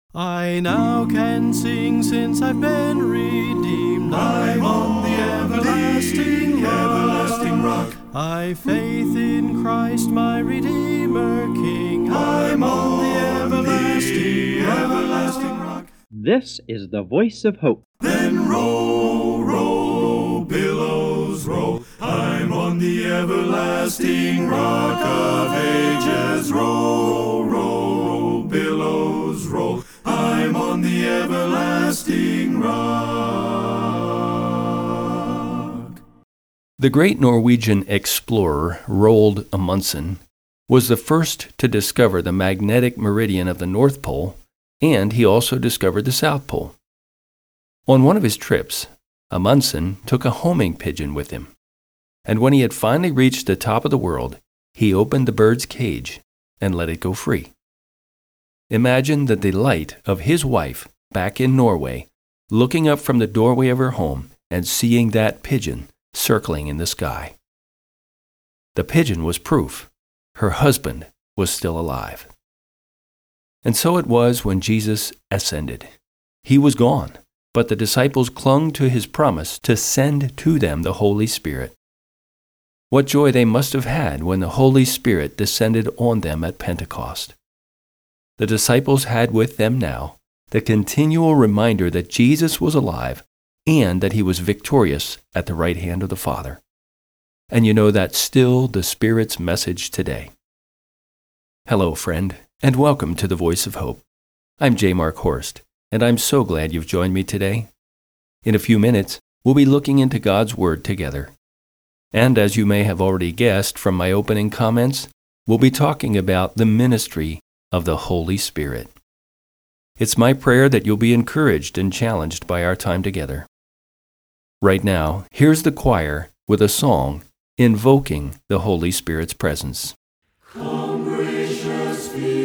I now can sing since I've been redeemed. I'm on the everlasting rock. I've faith in Christ my Redeemer King. I'm on the everlasting rock. This is the voice of hope. Then roll, roll, billows roll. I'm on the everlasting rock of ages. Roll, roll, billows roll. I'm on the everlasting rock. The great Norwegian explorer Roald Amundsen was the first to discover the magnetic meridian of the North Pole, and he also discovered the South Pole. On one of his trips, Amundsen took a homing pigeon with him, and when he had finally reached the top of the world, he opened the bird's cage and let it go free. Imagine the delight of his wife back in Norway, looking up from the doorway of her home and seeing that pigeon circling in the sky. The pigeon was proof her husband was still alive. And so it was when Jesus ascended. He was gone, but the disciples clung to his promise to send to them the Holy Spirit. What joy they must have had when the Holy Spirit descended on them at Pentecost. The disciples had with them now the continual reminder that Jesus was alive and that he was victorious at the right hand of the Father. And you know that's still the Spirit's message today. Hello, friend, and welcome to the Voice of Hope. I'm J. Mark Horst, and I'm so glad you've joined me today. In a few minutes, we'll be looking into God's Word together. And as you may have already guessed from my opening comments, we'll be talking about the ministry of the Holy Spirit. It's my prayer that you'll be encouraged and challenged by our time together. Right now, here's the choir with a song invoking the Holy Spirit's presence. Come, gracious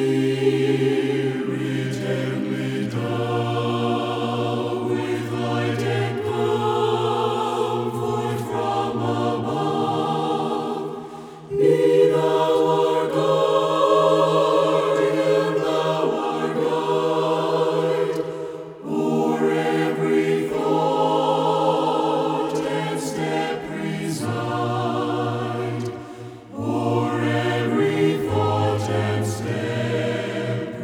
Spirit, gently down with light and comfort from above. Be thou our guardian, thou our guide, o'er every thought and step preside. O'er every thought and step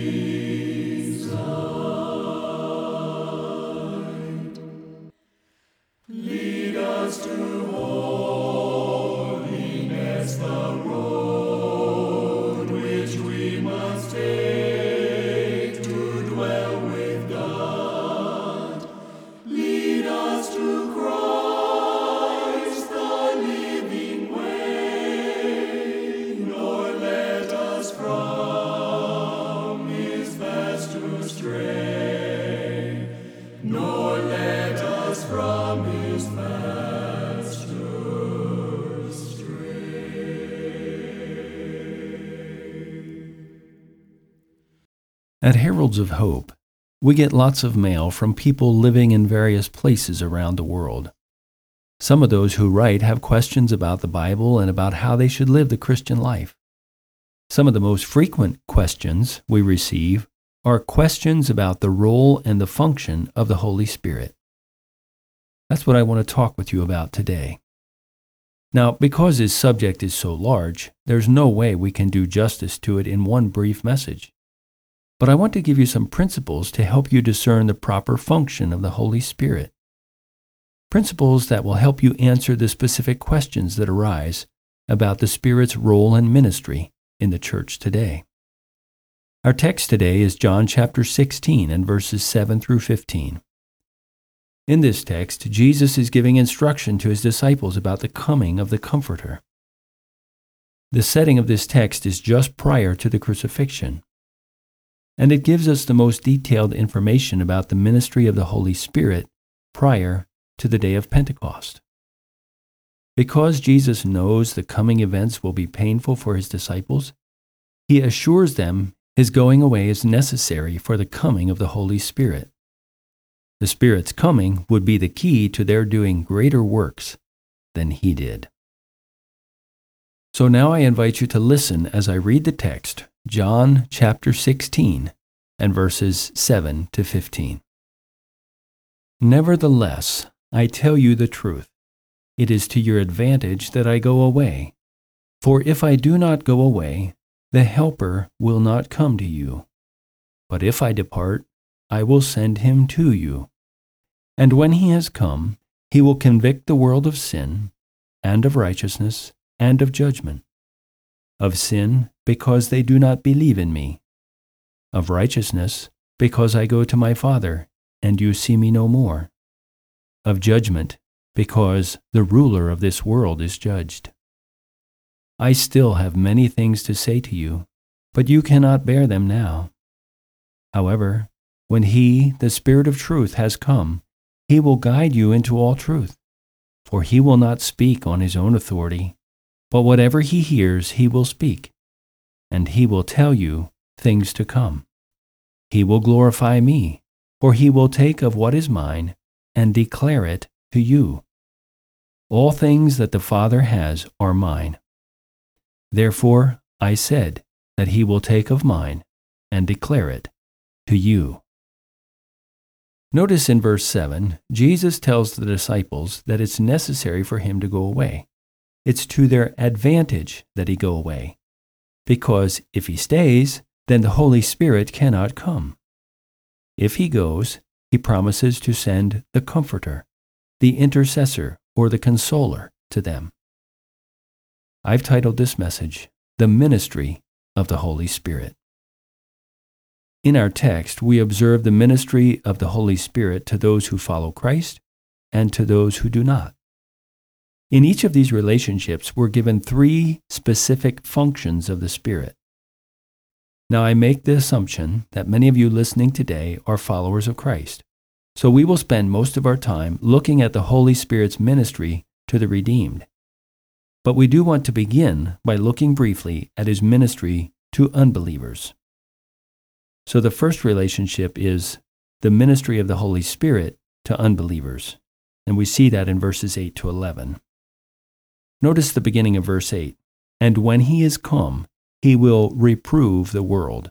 preside. Lead us to holiness, the road which we must take to dwell with God. Lead us to Christ, the living way, nor let us from his paths to stray, nor let us from his paths to stray. At Heralds of Hope, we get lots of mail from people living in various places around the world. Some of those who write have questions about the Bible and about how they should live the Christian life. Some of the most frequent questions we receive are questions about the role and the function of the Holy Spirit. That's what I want to talk with you about today. Now, because this subject is so large, there's no way we can do justice to it in one brief message. But I want to give you some principles to help you discern the proper function of the Holy Spirit. Principles that will help you answer the specific questions that arise about the Spirit's role and ministry in the church today. Our text today is John chapter 16 and verses 7 through 15. In this text, Jesus is giving instruction to his disciples about the coming of the Comforter. The setting of this text is just prior to the crucifixion, and it gives us the most detailed information about the ministry of the Holy Spirit prior to the day of Pentecost. Because Jesus knows the coming events will be painful for his disciples, he assures them his going away is necessary for the coming of the Holy Spirit. The Spirit's coming would be the key to their doing greater works than he did. So now I invite you to listen as I read the text, John chapter 16, and verses 7 to 15. Nevertheless, I tell you the truth. It is to your advantage that I go away. For if I do not go away, the Helper will not come to you. But if I depart, I will send him to you. And when he has come, he will convict the world of sin, and of righteousness, and of judgment. Of sin, because they do not believe in me. Of righteousness, because I go to my Father, and you see me no more. Of judgment, because the ruler of this world is judged. I still have many things to say to you, but you cannot bear them now. However, when he, the Spirit of truth, has come, he will guide you into all truth. For he will not speak on his own authority, but whatever he hears he will speak, and he will tell you things to come. He will glorify me, for he will take of what is mine and declare it to you. All things that the Father has are mine. Therefore I said that he will take of mine and declare it to you. Notice in verse 7, Jesus tells the disciples that it's necessary for him to go away. It's to their advantage that he go away, because if he stays, then the Holy Spirit cannot come. If he goes, he promises to send the Comforter, the Intercessor, or the Consoler to them. I've titled this message, The Ministry of the Holy Spirit. In our text, we observe the ministry of the Holy Spirit to those who follow Christ and to those who do not. In each of these relationships, we're given three specific functions of the Spirit. Now, I make the assumption that many of you listening today are followers of Christ, so we will spend most of our time looking at the Holy Spirit's ministry to the redeemed. But we do want to begin by looking briefly at his ministry to unbelievers. So the first relationship is the ministry of the Holy Spirit to unbelievers, and we see that in verses 8 to 11. Notice the beginning of verse 8. And when he is come, he will reprove the world.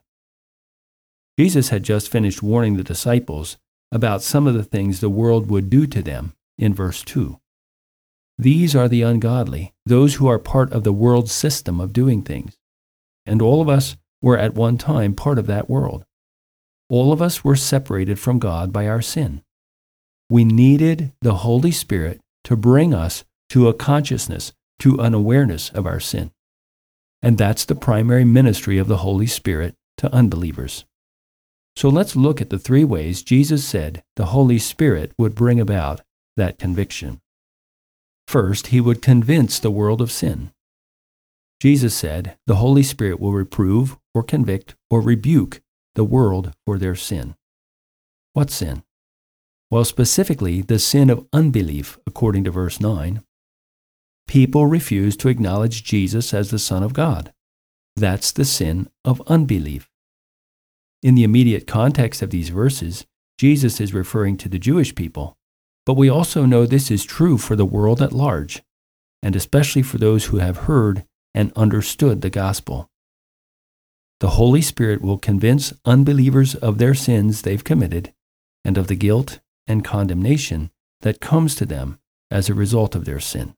Jesus had just finished warning the disciples about some of the things the world would do to them in verse 2. These are the ungodly, those who are part of the world's system of doing things. And all of us were at one time part of that world. All of us were separated from God by our sin. We needed the Holy Spirit to bring us to a consciousness, to an awareness of our sin. And that's the primary ministry of the Holy Spirit to unbelievers. So let's look at the three ways Jesus said the Holy Spirit would bring about that conviction. First, he would convince the world of sin. Jesus said the Holy Spirit will reprove or convict or rebuke the world for their sin. What sin? Well, specifically, the sin of unbelief, according to verse 9. People refuse to acknowledge Jesus as the Son of God. That's the sin of unbelief. In the immediate context of these verses, Jesus is referring to the Jewish people, but we also know this is true for the world at large, and especially for those who have heard and understood the gospel. The Holy Spirit will convince unbelievers of their sins they've committed and of the guilt and condemnation that comes to them as a result of their sin.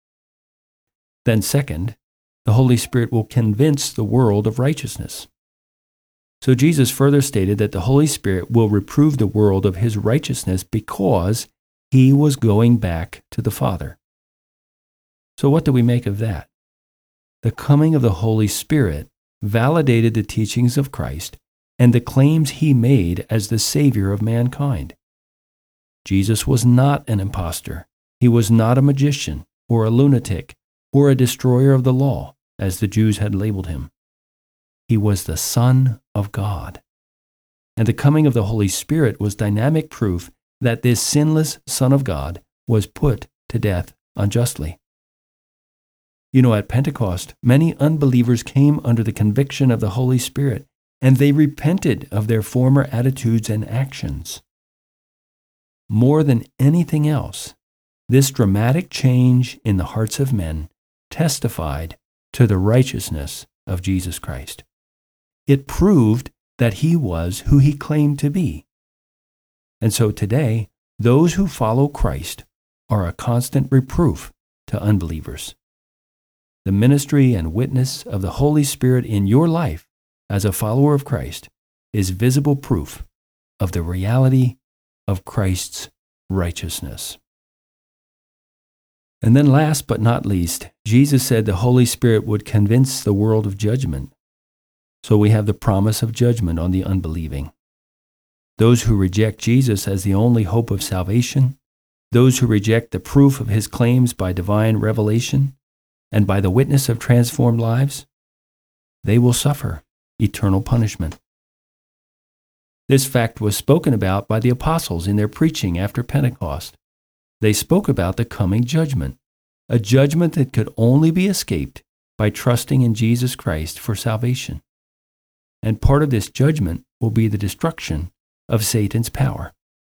Then second, the Holy Spirit will convince the world of righteousness. So Jesus further stated that the Holy Spirit will reprove the world of his righteousness because he was going back to the Father. So what do we make of that? The coming of the Holy Spirit validated the teachings of Christ and the claims he made as the Savior of mankind. Jesus was not an impostor. He was not a magician or a lunatic or a destroyer of the law, as the Jews had labeled him. He was the Son of God. And the coming of the Holy Spirit was dynamic proof that this sinless Son of God was put to death unjustly. You know, at Pentecost, many unbelievers came under the conviction of the Holy Spirit, and they repented of their former attitudes and actions. More than anything else, this dramatic change in the hearts of men testified to the righteousness of Jesus Christ. It proved that he was who he claimed to be. And so today, those who follow Christ are a constant reproof to unbelievers. The ministry and witness of the Holy Spirit in your life as a follower of Christ is visible proof of the reality of Christ's righteousness. And then last but not least, Jesus said the Holy Spirit would convince the world of judgment. So we have the promise of judgment on the unbelieving. Those who reject Jesus as the only hope of salvation, those who reject the proof of his claims by divine revelation and by the witness of transformed lives, they will suffer eternal punishment. This fact was spoken about by the apostles in their preaching after Pentecost. They spoke about the coming judgment, a judgment that could only be escaped by trusting in Jesus Christ for salvation. And part of this judgment will be the destruction of Satan's power.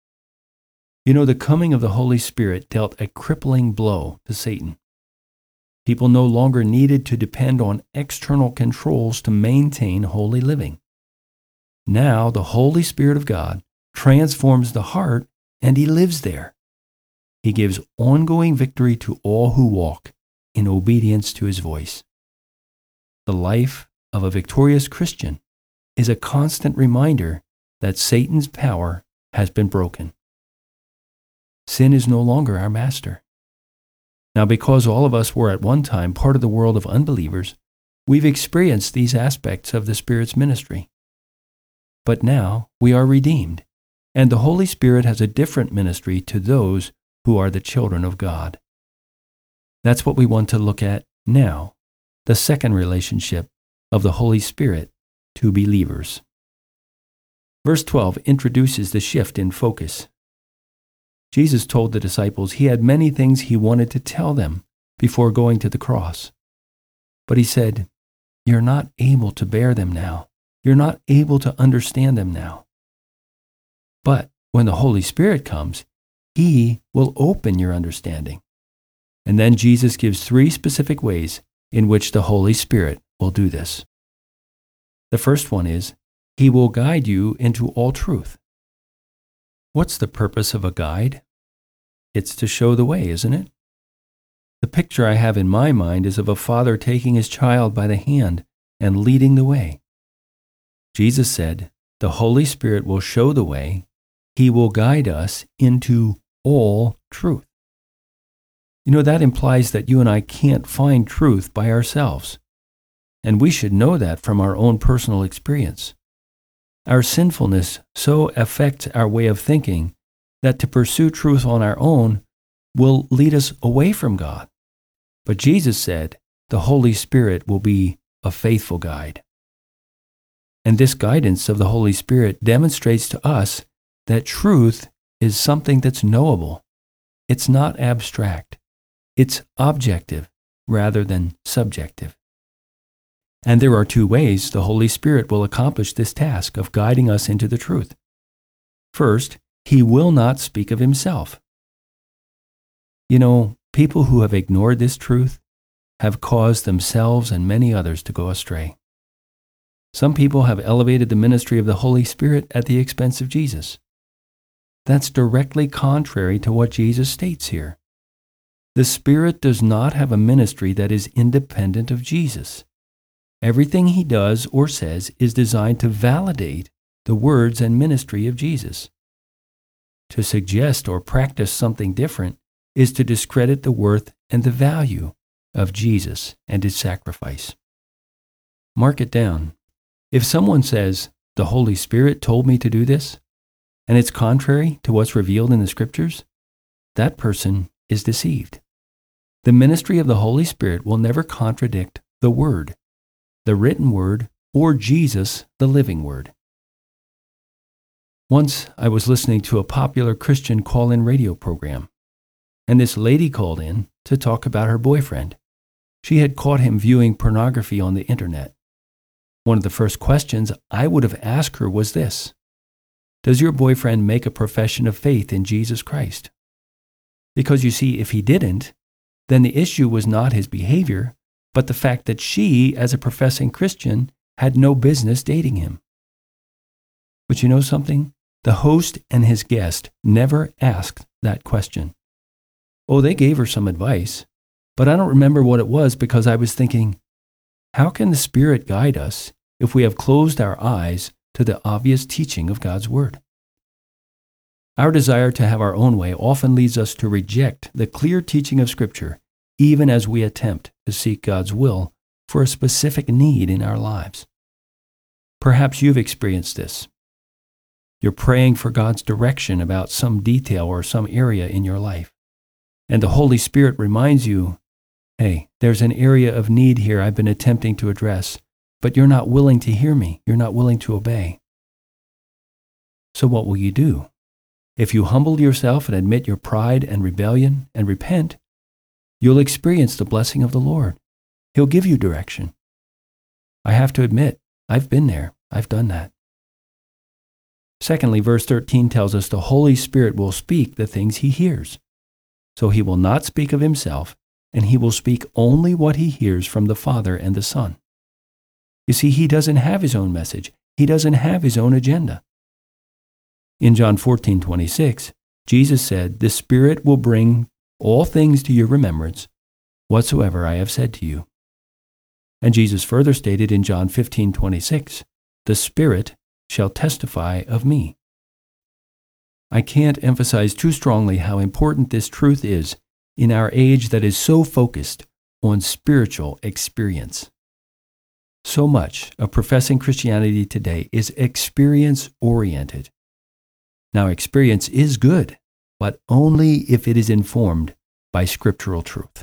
You know, the coming of the Holy Spirit dealt a crippling blow to Satan. People no longer needed to depend on external controls to maintain holy living. Now the Holy Spirit of God transforms the heart, and he lives there. He gives ongoing victory to all who walk in obedience to his voice. The life of a victorious Christian is a constant reminder that Satan's power has been broken. Sin is no longer our master. Now, because all of us were at one time part of the world of unbelievers, we've experienced these aspects of the Spirit's ministry. But now we are redeemed, and the Holy Spirit has a different ministry to those who are the children of God. That's what we want to look at now, the second relationship of the Holy Spirit to believers. Verse 12 introduces the shift in focus. Jesus told the disciples he had many things he wanted to tell them before going to the cross. But he said, "You're not able to bear them now. You're not able to understand them now. But when the Holy Spirit comes, he will open your understanding." And then Jesus gives 3 specific ways in which the Holy Spirit will do this. The first one is, he will guide you into all truth. What's the purpose of a guide? It's to show the way, isn't it? The picture I have in my mind is of a father taking his child by the hand and leading the way. Jesus said, the Holy Spirit will show the way. He will guide us into all truth. You know, that implies that you and I can't find truth by ourselves. And we should know that from our own personal experience. Our sinfulness so affects our way of thinking that to pursue truth on our own will lead us away from God. But Jesus said the Holy Spirit will be a faithful guide. And this guidance of the Holy Spirit demonstrates to us that truth is something that's knowable. It's not abstract. It's objective rather than subjective. And there are 2 ways the Holy Spirit will accomplish this task of guiding us into the truth. First, he will not speak of himself. You know, people who have ignored this truth have caused themselves and many others to go astray. Some people have elevated the ministry of the Holy Spirit at the expense of Jesus. That's directly contrary to what Jesus states here. The Spirit does not have a ministry that is independent of Jesus. Everything he does or says is designed to validate the words and ministry of Jesus. To suggest or practice something different is to discredit the worth and the value of Jesus and his sacrifice. Mark it down. If someone says, the Holy Spirit told me to do this, and it's contrary to what's revealed in the Scriptures, that person is deceived. The ministry of the Holy Spirit will never contradict the Word, the written Word, or Jesus, the living Word. Once I was listening to a popular Christian call-in radio program, and this lady called in to talk about her boyfriend. She had caught him viewing pornography on the internet. One of the first questions I would have asked her was this: does your boyfriend make a profession of faith in Jesus Christ? Because you see, if he didn't, then the issue was not his behavior, but the fact that she, as a professing Christian, had no business dating him. But you know something? The host and his guest never asked that question. Oh, they gave her some advice, but I don't remember what it was because I was thinking, how can the Spirit guide us if we have closed our eyes to the obvious teaching of God's Word? Our desire to have our own way often leads us to reject the clear teaching of Scripture, even as we attempt to seek God's will for a specific need in our lives. Perhaps you've experienced this. You're praying for God's direction about some detail or some area in your life, and the Holy Spirit reminds you, hey, there's an area of need here I've been attempting to address, but you're not willing to hear me. You're not willing to obey. So what will you do? If you humble yourself and admit your pride and rebellion and repent, you'll experience the blessing of the Lord. He'll give you direction. I have to admit, I've been there. I've done that. Secondly, verse 13 tells us the Holy Spirit will speak the things he hears. So he will not speak of himself, and he will speak only what he hears from the Father and the Son. You see, he doesn't have his own message. He doesn't have his own agenda. In John 14:26, Jesus said, "The Spirit will bring all things to your remembrance, whatsoever I have said to you." And Jesus further stated in John 15:26, "The Spirit shall testify of me." I can't emphasize too strongly how important this truth is in our age that is so focused on spiritual experience. So much of professing Christianity today is experience-oriented. Now, experience is good, but only if it is informed by scriptural truth.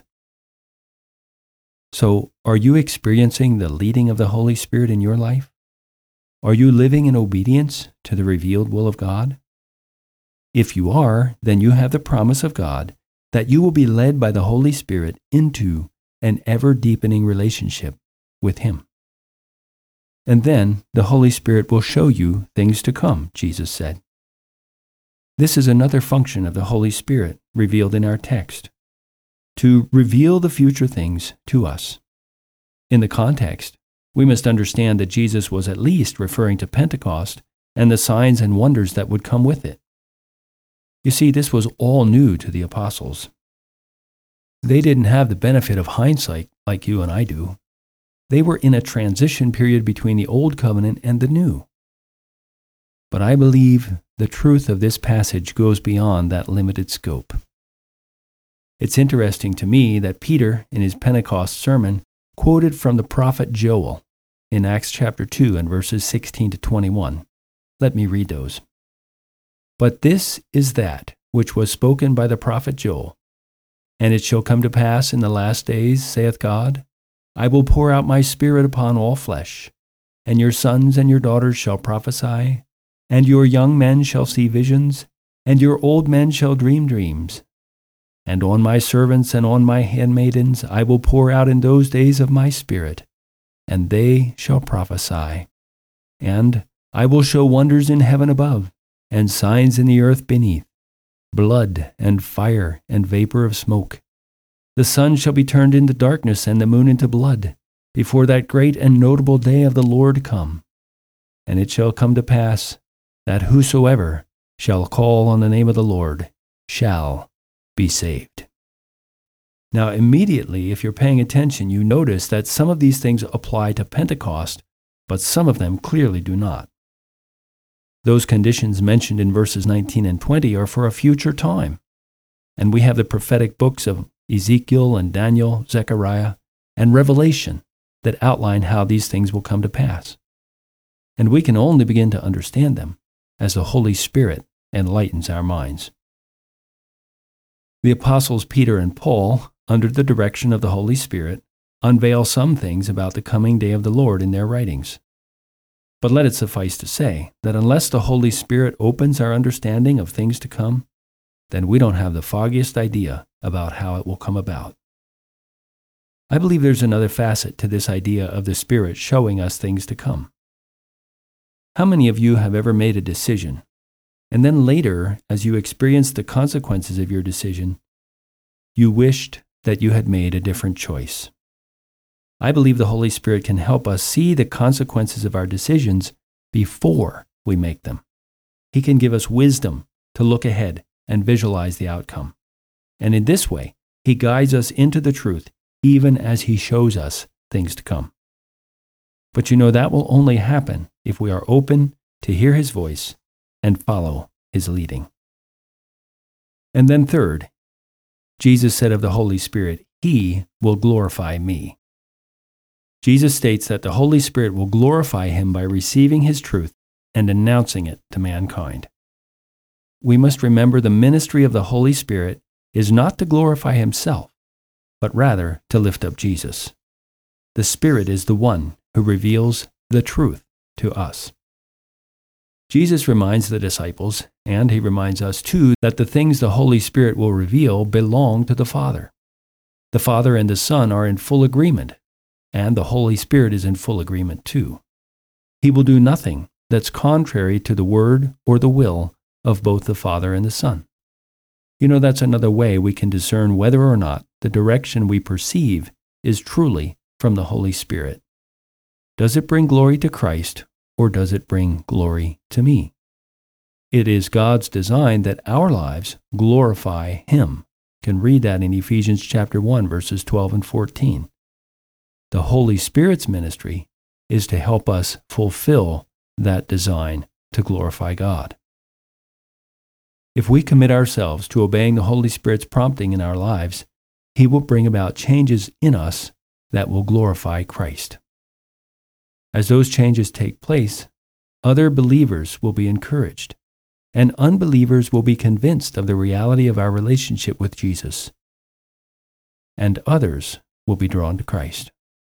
So, are you experiencing the leading of the Holy Spirit in your life? Are you living in obedience to the revealed will of God? If you are, then you have the promise of God that you will be led by the Holy Spirit into an ever-deepening relationship with Him. And then the Holy Spirit will show you things to come, Jesus said. This is another function of the Holy Spirit revealed in our text, to reveal the future things to us. In the context, we must understand that Jesus was at least referring to Pentecost and the signs and wonders that would come with it. You see, this was all new to the apostles. They didn't have the benefit of hindsight like you and I do. They were in a transition period between the Old Covenant and the New. But I believe the truth of this passage goes beyond that limited scope. It's interesting to me that Peter, in his Pentecost sermon, quoted from the prophet Joel in Acts chapter 2 and verses 16 to 21. Let me read those. "But this is that which was spoken by the prophet Joel. And it shall come to pass in the last days, saith God, I will pour out my Spirit upon all flesh, and your sons and your daughters shall prophesy, and your young men shall see visions, and your old men shall dream dreams. And on my servants and on my handmaidens I will pour out in those days of my Spirit, and they shall prophesy. And I will show wonders in heaven above, and signs in the earth beneath, blood and fire and vapor of smoke. The sun shall be turned into darkness and the moon into blood, before that great and notable day of the Lord come. And it shall come to pass that whosoever shall call on the name of the Lord shall be saved." Now, immediately, if you're paying attention, you notice that some of these things apply to Pentecost, but some of them clearly do not. Those conditions mentioned in verses 19 and 20 are for a future time, and we have the prophetic books of Ezekiel and Daniel, Zechariah, and Revelation that outline how these things will come to pass. And we can only begin to understand them as the Holy Spirit enlightens our minds. The apostles Peter and Paul, under the direction of the Holy Spirit, unveil some things about the coming day of the Lord in their writings. But let it suffice to say that unless the Holy Spirit opens our understanding of things to come, then we don't have the foggiest idea about how it will come about. I believe there's another facet to this idea of the Spirit showing us things to come. How many of you have ever made a decision, and then later, as you experienced the consequences of your decision, you wished that you had made a different choice? I believe the Holy Spirit can help us see the consequences of our decisions before we make them. He can give us wisdom to look ahead and visualize the outcome. And in this way, He guides us into the truth, even as He shows us things to come. But that will only happen if we are open to hear His voice and follow His leading. And then third, Jesus said of the Holy Spirit, He will glorify me. Jesus states that the Holy Spirit will glorify Him by receiving His truth and announcing it to mankind. We must remember the ministry of the Holy Spirit is not to glorify Himself, but rather to lift up Jesus. The Spirit is the one who reveals the truth to us. Jesus reminds the disciples, and He reminds us too, that the things the Holy Spirit will reveal belong to the Father. The Father and the Son are in full agreement, and the Holy Spirit is in full agreement too. He will do nothing that's contrary to the word or the will of both the Father and the Son. That's another way we can discern whether or not the direction we perceive is truly from the Holy Spirit. Does it bring glory to Christ, or does it bring glory to me? It is God's design that our lives glorify Him. You can read that in Ephesians chapter 1, verses 12 and 14. The Holy Spirit's ministry is to help us fulfill that design to glorify God. If we commit ourselves to obeying the Holy Spirit's prompting in our lives, He will bring about changes in us that will glorify Christ. As those changes take place, other believers will be encouraged, and unbelievers will be convinced of the reality of our relationship with Jesus, and others will be drawn to Christ.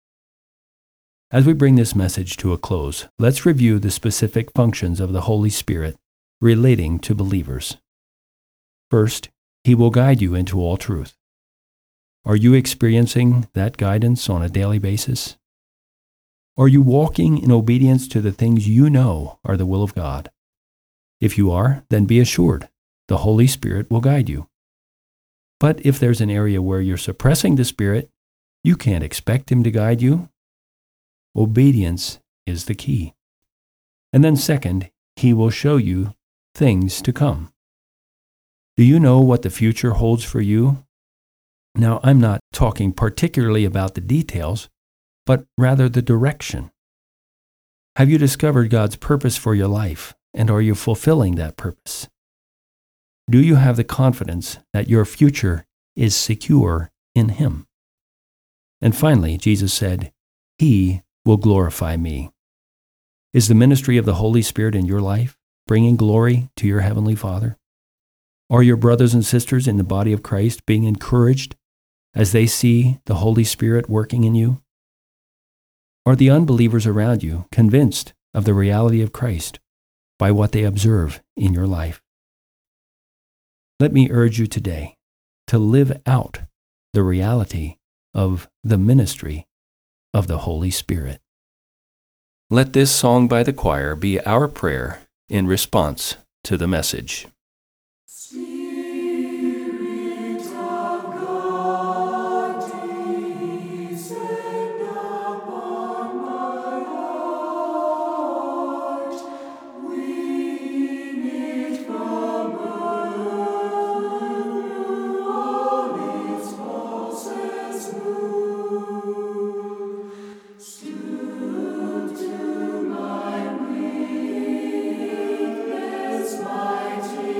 As we bring this message to a close, let's review the specific functions of the Holy Spirit relating to believers. First, He will guide you into all truth. Are you experiencing that guidance on a daily basis? Are you walking in obedience to the things you know are the will of God? If you are, then be assured the Holy Spirit will guide you. But if there's an area where you're suppressing the Spirit, you can't expect Him to guide you. Obedience is the key. And then second, He will show you things to come. Do you know what the future holds for you? Now, I'm not talking particularly about the details, but rather the direction. Have you discovered God's purpose for your life, and are you fulfilling that purpose? Do you have the confidence that your future is secure in Him? And finally, Jesus said, He will glorify me. Is the ministry of the Holy Spirit in your life bringing glory to your Heavenly Father? Are your brothers and sisters in the body of Christ being encouraged as they see the Holy Spirit working in you? Are the unbelievers around you convinced of the reality of Christ by what they observe in your life? Let me urge you today to live out the reality of the ministry of the Holy Spirit. Let this song by the choir be our prayer in response to the message. Stoop to my weakness, mighty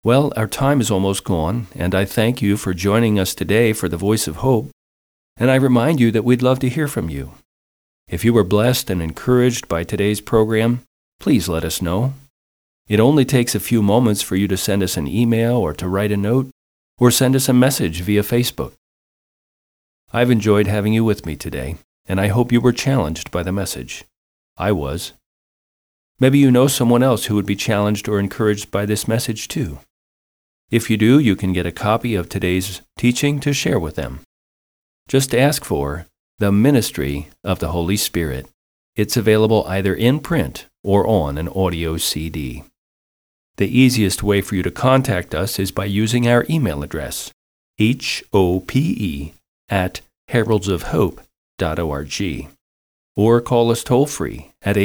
Well, our time is almost gone, and I thank you for joining us today for the Voice of Hope, and I remind you that we'd love to hear from you. If you were blessed and encouraged by today's program, please let us know. It only takes a few moments for you to send us an email or to write a note, or send us a message via Facebook. I've enjoyed having you with me today, and I hope you were challenged by the message. I was. Maybe you know someone else who would be challenged or encouraged by this message too. If you do, you can get a copy of today's teaching to share with them. Just ask for The Ministry of the Holy Spirit. It's available either in print or on an audio CD. The easiest way for you to contact us is by using our email address, hope@heraldsofhope.org, or call us toll-free at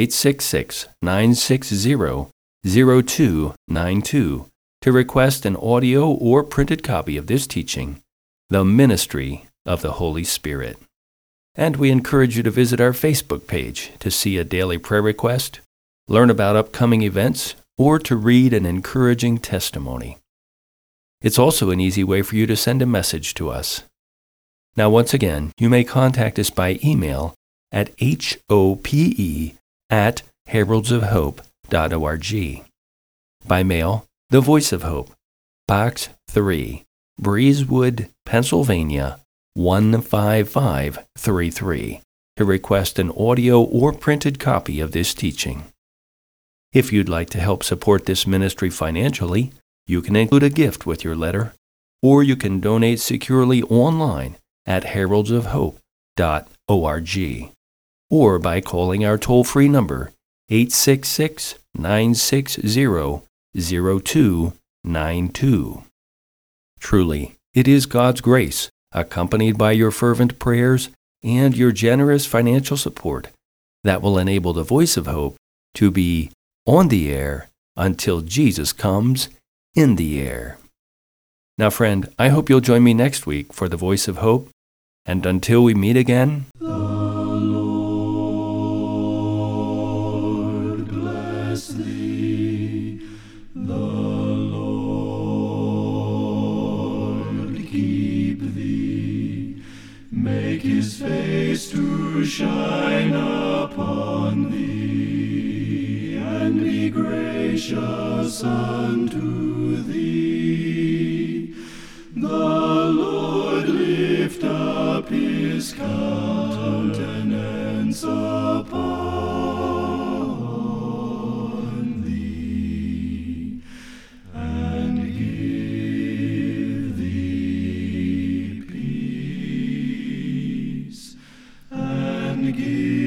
866-960-0292 to request an audio or printed copy of this teaching, The Ministry of the Holy Spirit. And we encourage you to visit our Facebook page to see a daily prayer request, learn about upcoming events, or to read an encouraging testimony. It's also an easy way for you to send a message to us. Now, once again, you may contact us by email at hope@heraldsofhope.org. By mail, The Voice of Hope, Box 3, Breezewood, Pennsylvania, 15533, to request an audio or printed copy of this teaching. If you'd like to help support this ministry financially, you can include a gift with your letter, or you can donate securely online at heraldsofhope.org, or by calling our toll-free number 866-960-0292. Truly, it is God's grace, accompanied by your fervent prayers and your generous financial support, that will enable the Voice of Hope to be on the air until Jesus comes in the air. Now, friend, I hope you'll join me next week for the Voice of Hope, and until we meet again, The Lord bless thee. The Lord keep thee. Make his face to shine upon thee, and be gracious unto thee. The Lord lift up his countenance upon thee, and give thee peace, and give